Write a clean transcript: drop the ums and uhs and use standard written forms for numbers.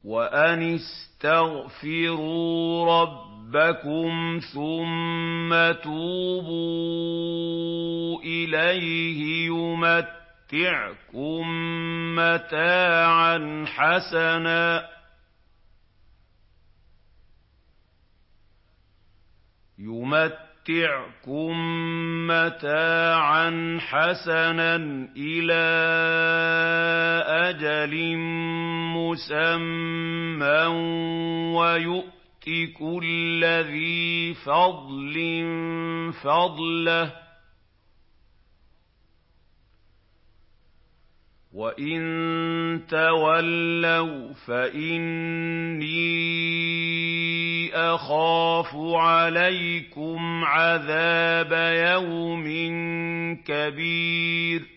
وَأَنِ اسْتَغْفِرُوا رَبَّكُمْ ثُمَّ تُوبُوا إِلَيْهِ يُمَتِّعْكُم مَّتَاعًا حَسَنًا إِلَىٰ أَجَلٍ مُّسَمًّى وَيُؤْتِ كُلَّ ذِي فَضْلٍ فَضْلَهُ ۖ وَإِن تَوَلَّوْا فَإِنِّي أَخَافُ عَلَيْكُمْ عَذَابَ يَوْمٍ كَبِيرٍ